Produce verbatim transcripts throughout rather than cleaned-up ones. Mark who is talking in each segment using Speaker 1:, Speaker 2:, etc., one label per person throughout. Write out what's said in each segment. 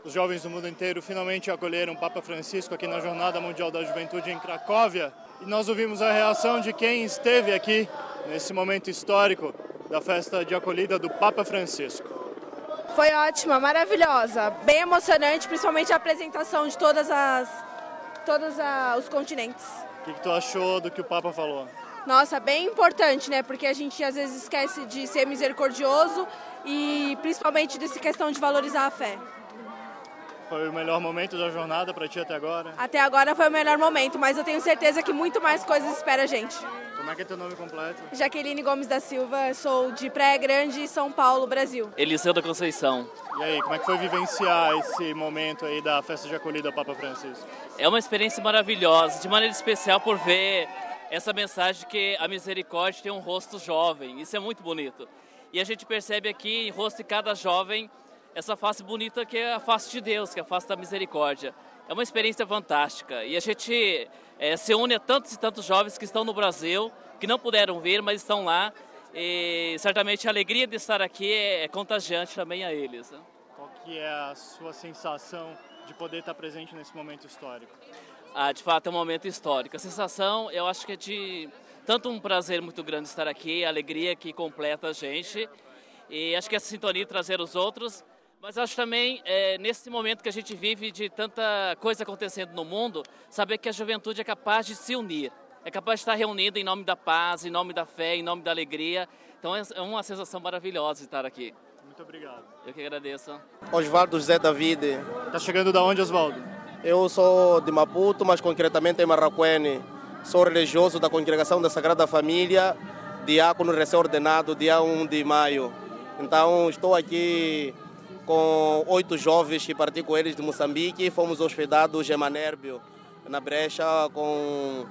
Speaker 1: Os jovens do mundo inteiro finalmente acolheram o Papa Francisco aqui na Jornada Mundial da Juventude em Cracóvia. E nós ouvimos a reação de quem esteve aqui nesse momento histórico da festa de acolhida do Papa Francisco.
Speaker 2: Foi ótima, maravilhosa, bem emocionante, principalmente a apresentação de todas as, todos os continentes.
Speaker 1: O que, que tu achou do que o Papa falou?
Speaker 2: Nossa, bem importante, né? Porque a gente às vezes esquece de ser misericordioso e principalmente dessa questão de valorizar a fé.
Speaker 1: Foi o melhor momento da jornada para ti até agora?
Speaker 2: Até agora foi o melhor momento, mas eu tenho certeza que muito mais coisas espera a gente.
Speaker 1: Como é que é teu nome completo?
Speaker 2: Jaqueline Gomes da Silva, sou de Praia Grande, São Paulo, Brasil.
Speaker 3: Eliseu da Conceição.
Speaker 1: E aí, como é que foi vivenciar esse momento aí da festa de acolhida ao Papa Francisco?
Speaker 3: É uma experiência maravilhosa, de maneira especial por ver essa mensagem que a misericórdia tem um rosto jovem. Isso é muito bonito. E a gente percebe aqui em rosto de cada jovem essa face bonita que é a face de Deus, que é a face da misericórdia. É uma experiência fantástica e a gente é, se une a tantos e tantos jovens que estão no Brasil, que não puderam vir, mas estão lá. E certamente a alegria de estar aqui é, é contagiante também a eles. Né?
Speaker 1: Qual que é a sua sensação de poder estar presente nesse momento histórico?
Speaker 3: Ah, de fato é um momento histórico. A sensação, eu acho que é de tanto um prazer muito grande estar aqui, a alegria que completa a gente. E acho que essa sintonia de trazer os outros. Mas acho também, é, nesse momento que a gente vive de tanta coisa acontecendo no mundo, saber que a juventude é capaz de se unir, é capaz de estar reunida em nome da paz, em nome da fé, em nome da alegria. Então é uma sensação maravilhosa de estar aqui.
Speaker 1: Muito obrigado.
Speaker 3: Eu que agradeço.
Speaker 4: Osvaldo José David.
Speaker 1: Está chegando da onde, Osvaldo?
Speaker 4: Eu sou de Maputo, mas concretamente em Marraquene. Sou religioso da Congregação da Sagrada Família, diácono recém-ordenado, dia um de maio. Então estou aqui com oito jovens que parti com eles de Moçambique. Fomos hospedados em Manérbio, na Brecha, com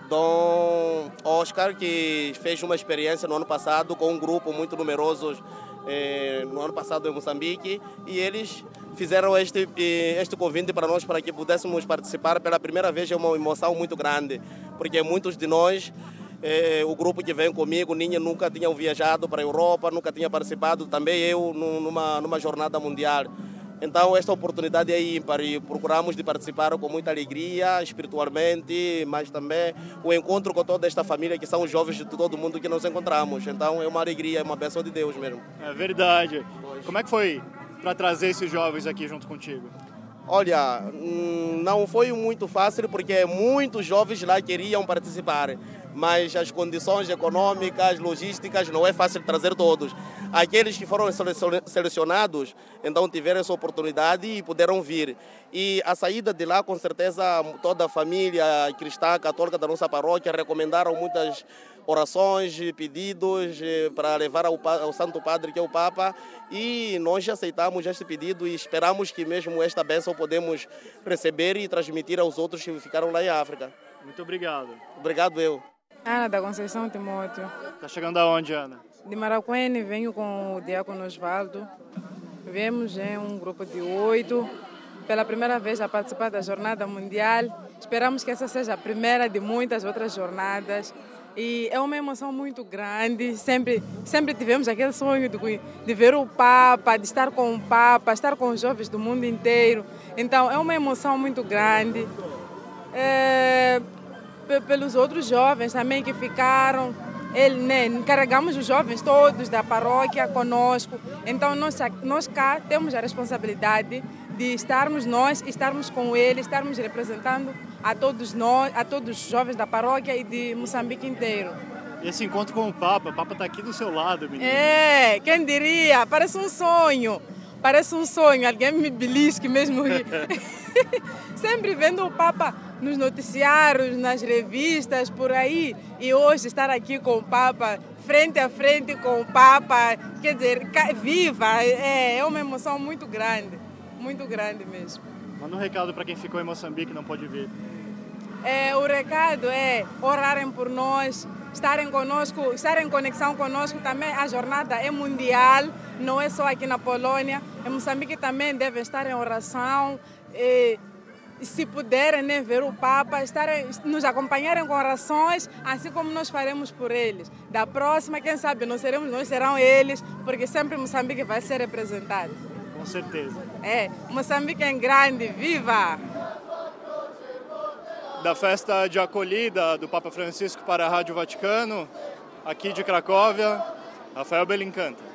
Speaker 4: Dom Oscar, que fez uma experiência no ano passado com um grupo muito numeroso eh, no ano passado em Moçambique. E eles fizeram este, este convite para nós, para que pudéssemos participar pela primeira vez. É uma emoção muito grande, porque muitos de nós, É, o grupo que vem comigo, ninguém nunca tinha viajado para a Europa, nunca tinha participado, também eu, numa, numa jornada mundial. Então, esta oportunidade é ímpar e procuramos de participar com muita alegria, espiritualmente, mas também o encontro com toda esta família, que são os jovens de todo mundo que nos encontramos. Então, é uma alegria, é uma bênção de Deus mesmo.
Speaker 1: É verdade. Pois. Como é que foi para trazer esses jovens aqui junto contigo?
Speaker 4: Olha, não foi muito fácil, porque muitos jovens lá queriam participar, mas as condições econômicas, logísticas, não é fácil trazer todos. Aqueles que foram selecionados, então tiveram essa oportunidade e puderam vir. E a saída de lá, com certeza, toda a família cristã, católica da nossa paróquia recomendaram muitas orações, pedidos para levar ao, ao Santo Padre, que é o Papa, e nós aceitamos este pedido e esperamos que mesmo esta bênção podemos receber e transmitir aos outros que ficaram lá em África.
Speaker 1: Muito obrigado.
Speaker 4: Obrigado eu.
Speaker 5: Ana da Conceição Timóteo.
Speaker 1: Está chegando aonde, Ana?
Speaker 5: De Marraquene, venho com o diácono Osvaldo. Viemos em um grupo de oito, pela primeira vez a participar da Jornada Mundial. Esperamos que essa seja a primeira de muitas outras jornadas. E é uma emoção muito grande. Sempre, sempre tivemos aquele sonho de, de ver o Papa, de estar com o Papa, estar com os jovens do mundo inteiro. Então, é uma emoção muito grande. É, pelos outros jovens também que ficaram. Ele, né, carregamos os jovens todos da paróquia conosco. Então, nós, nós cá temos a responsabilidade de estarmos nós, estarmos com ele, estarmos representando a todos nós, a todos os jovens da paróquia e de Moçambique inteiro.
Speaker 1: Esse encontro com o Papa, o Papa está aqui do seu lado, menino.
Speaker 5: É, quem diria? Parece um sonho. Parece um sonho, alguém me belisque mesmo. Sempre vendo o Papa nos noticiários, nas revistas, por aí. E hoje estar aqui com o Papa, frente a frente com o Papa, quer dizer, viva, é, é uma emoção muito grande, muito grande mesmo.
Speaker 1: Manda um recado para quem ficou em Moçambique e não pode vir.
Speaker 5: É, o recado é orarem por nós, estarem conosco, estarem em conexão conosco também. A jornada é mundial, não é só aqui na Polônia. Em Moçambique também devem estar em oração. E, se puderem, né, ver o Papa, estarem, nos acompanharem com orações, assim como nós faremos por eles. Da próxima, quem sabe, não seremos nós, serão eles, porque sempre Moçambique vai ser representado.
Speaker 1: Com Com certeza.
Speaker 5: É, Moçambique é grande, viva!
Speaker 1: Da festa de acolhida do Papa Francisco para a Rádio Vaticano, aqui de Cracóvia, Rafael Belincanta.